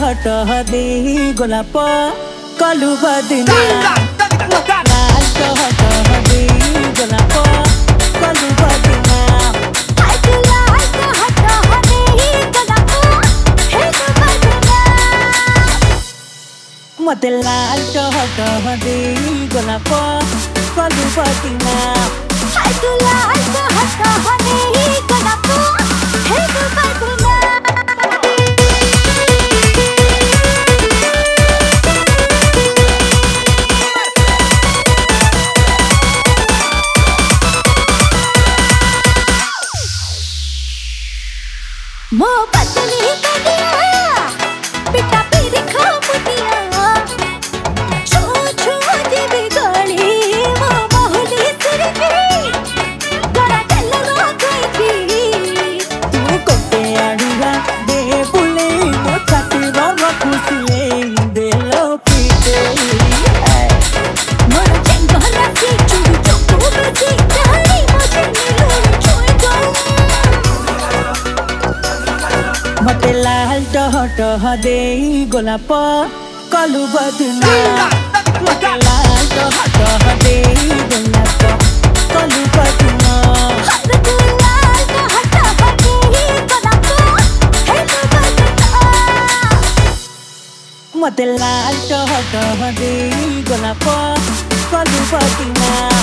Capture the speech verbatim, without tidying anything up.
हट दे गोलाप कलु बदना लाल तो हट दे गोलाप कलु बदना मते लाल तो हट दे गोलाप कलु बदना मो पतली कदिया पिटा पीरी खामुदिया छो छो देवी गली मो बहुली सिरकी गड़ा चलवा गई तू कोटे आड़ुआ दे बुले मो छाती रंग खुशिले दे लो पीते मोर चंगला की चुड़ी चोको बजी जानी मुझे मिलो छोड़ दो मते लाल टह टह दे गोलाप कलु बदना मते लाल टह टह दे गोलाप कलु बदना हर गुलाल का हटा हटे ही गोलाप है तो बदना मते लाल टह टह दे गोलाप कलु बदना।